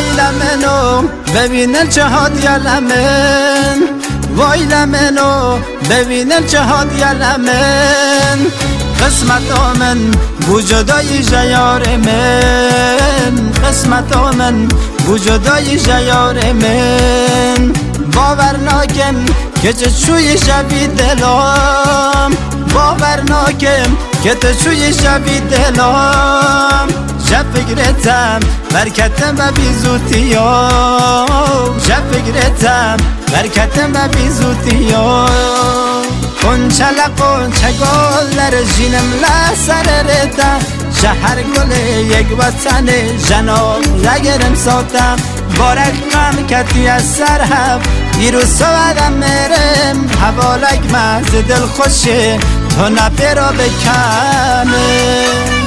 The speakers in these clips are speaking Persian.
لمنو ببینن چه هادیه لمن وای لمنو ببینن چه هادیه لمن قسمت من بوجدای جیار من قسمت من بوجدای جیار من باور ناکم که چه چوی شبی دلم باور ناکم که تو چوی شبی دلم شب فکرتم برکتم و بیزوتیم شب فکرتم برکتم و بیزوتیم کنچه لقنچه گل در جینم لسر رتا شهر گل یک وطن جناب لگرم ساتم بارکم کتی از سر هم ایرو سوادم میرم حوالک مز دل خوشه تو نپی را بکنه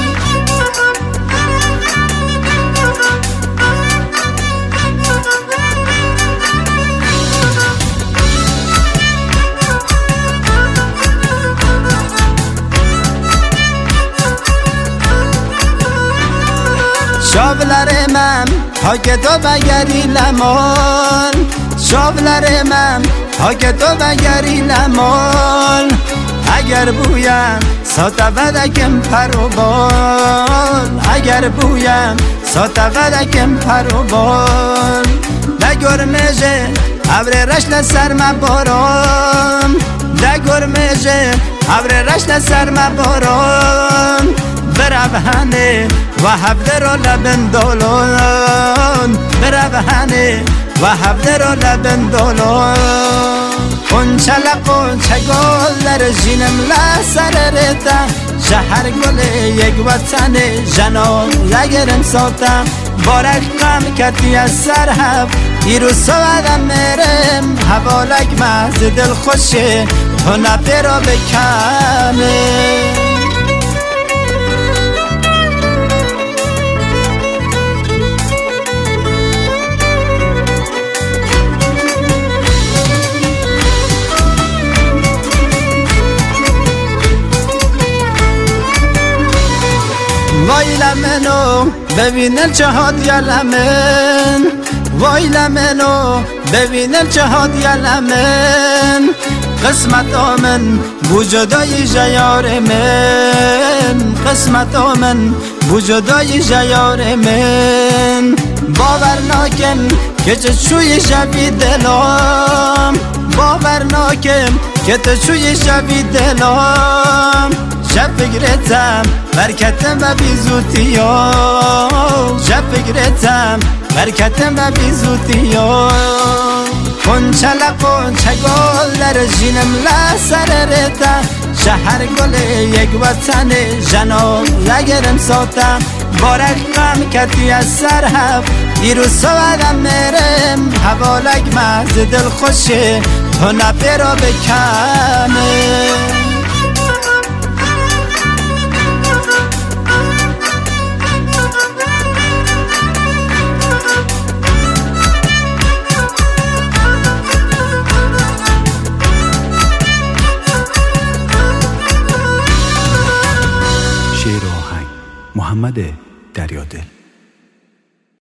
شاولر من ها که تو بگری لمان شاولر من ها که تو بگری لمان اگر بویم ساته ودکم پرو بال اگر بویم ساته ودکم پرو بال دگر میجه ابر رشل سر مبارم دگر میجه ابر رشل سر مبارم بربهنه و هفته رو لبن دولون بربهنه و هفته رو لبن دولون کنچه لقنچه گل در جینم لسر رتا شهر گل یک وطن جناب لگرم ساتم بارکم کتی از سر هف ایرو سوادم میرم حوالک مز دل خوشه تو نپی را بکنه وای لمنو ببینن چه هادیه لمن وای لمنو ببینن چه هادیه لمن قسمت من بوجدای جیار من قسمت من بوجدای جیار من باور ناکم که چه چوی شبی دلم باور ناکم که تو چوی شبی دلم شب فکرتم برکتم و بیزوتیم شب فکرتم برکتم و بیزوتیم کنچه لقنچه گل در جینم لسر رتا شهر گل یک وطن جناب لگرم ساتم بارکم کتی از سر هف ایرو سوادم میرم حوالک مز دل خوشه تو نپی را بکنه شعر و آهنگ محمد دریادل.